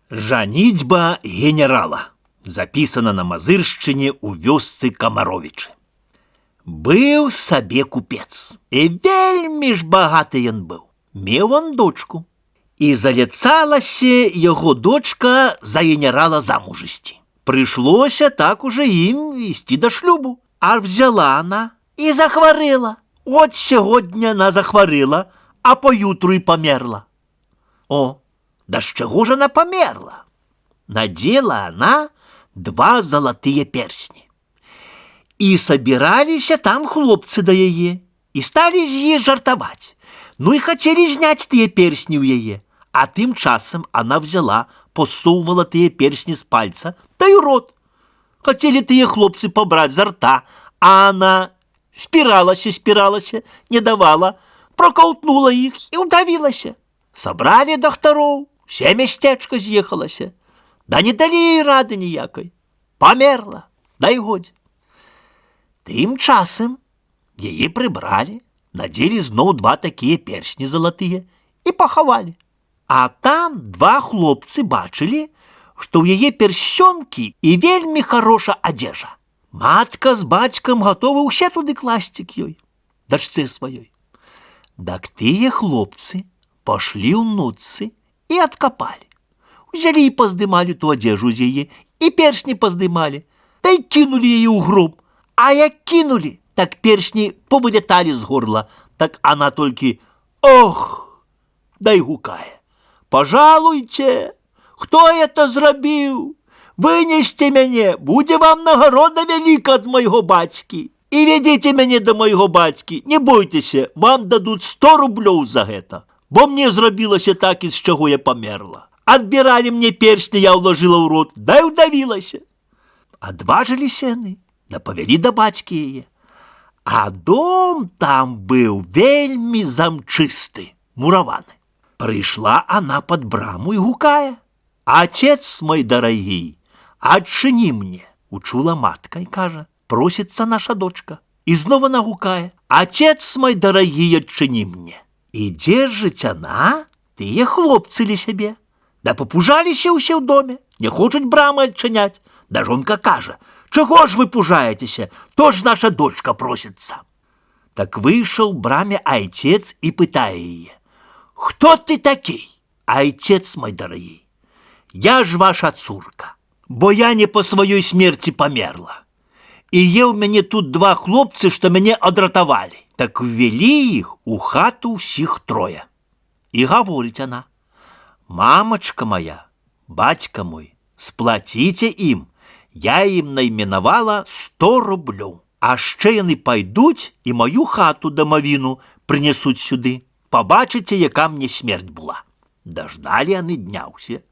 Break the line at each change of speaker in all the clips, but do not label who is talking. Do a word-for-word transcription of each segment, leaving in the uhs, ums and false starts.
Жаніцьба генерала. Записана на Мазыршчыне у вёсцы Камаровічы. Быў сабе купец, і вельмі ж багаты ён быў. Меў он дочку. І заляцалася яго дочка за генерала замуж ісці. Прыйшлося так уже ім ісці да шлюбу. А взяла она і захварэла. От сягодня она захварэла, а поютру і памерла. О, да з чаго ж она памерла? Надела она два залатыя персні. І сабіраліся там хлопцы да яе, і сталі з яе жартаваць. Ну і хацелі зняць тыя персні ў яе. А тым часам она взяла, посоўвала тыя персні з пальца, та і рот. Хацелі тыя хлопцы пабраць з рта, а она спіралася, спіралася, не давала, прокаўтнула іх і ўдавілася. Сабралі дактароў, усе мястэчка з'ехалася. Да не далі ей рады ніякай. Памерла, дай годзе. Тым часам яе прыбралі, надзелі зноў два такія персні залатыя і пахавалі. А там два хлопцы бачылі, што ў яе персёнкі і вельмі хороша адзежа. Матка з бацькам гатовы ўсе туды класці к ёй, дачцэ сваёй. Дак тыя хлопцы пашлі ў нуцы і адкапалі. Узялі і паздымалі ту адзежу з яе, і персні паздымалі, та й кінулі яе ў гроб. А як кінулі, так персні повыляталі з горла, так она толькі «Ох!» да й гукае. «Пожалуйте, хто это зрабіў? Вынесьте мяне, будзе вам нагарода вяліка ад майго бацькі. І вядзіце мяне да майго бацькі, не бойцеся, вам дадуць сто рублёў за гэта, бо мне зрабілася так, з чаго я памерла. Адбіралі мне персні, я ўлажыла ў рот, да і ўдавілася». Адважыліся яны, да павялі да бацькі яе. А дом там быў вельмі замчысты, мураваны. Прыйшла она под браму і гукае. «Отец мой дорогий, отчини мне!» Учула матка і кажа, просится наша дочка. І знову нагукае. «Отец мой дорогий, отчини мне!» І держить она тыя хлопцы ля сябе. Да попужаліся ўсе ў доме, не хочуць брамы адчыняць. Да жонка кажа, «Чаго ж вы пужаетеся? То ж наша дочка просится!» Так выйшаў браме айцец і пытае яе. «Кто ты такий, айцец мой дорогий? Я ж ваша цурка, бо я не по сваёй смерти померла. І є ў мяне тут два хлопцы, што мяне адратавалі». Так ввели іх у хату ўсіх трое. І гаворыць она, «Мамочка моя, бацька мой, сплаціце ім, я ім найменавала сто рублёў. А ще яны пайдуць і мою хату дамавіну прынесуць сюды. Побачыце, яка мне смерть была». Дождали яны дня ўсе.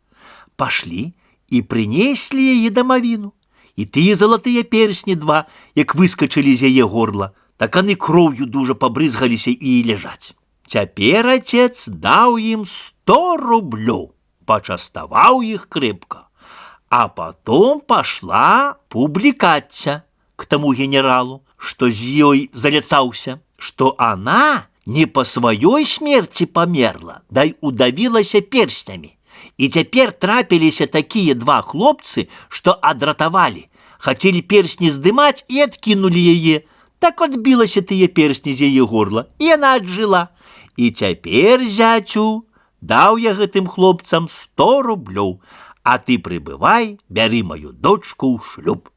Пашлі і прынеслі яе дамавіну. І тыя залатыя персні два, як выскачылі з яе горла, так яны кроўю дужа пабрызгаліся і ляжаць. Цяпер отец даў ім сто рублёў, пачаставаў іх крепка, а потом пашла публікацца к тому генералу, што з ёй заляцаўся, што она не по сваёй смерти померла, дай удавілася перстнямі. І цяпер трапіліся такія два хлопцы, што адратавалі, хацелі персні здымаць і адкінулі яе. Так адбілася тыя персні з яе горла, і яна аджыла. І цяпер, зяцю, даў я гэтым хлопцам сто рублёў, а ты прыбывай, бяры маю дочку ў шлюб.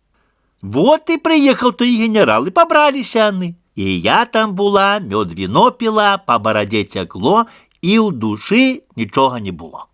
Вот і прыехаў той генерал, і пабраліся яны. І я там була, мёд віно піла, па барадзе цякло, і ў душы нічога не было.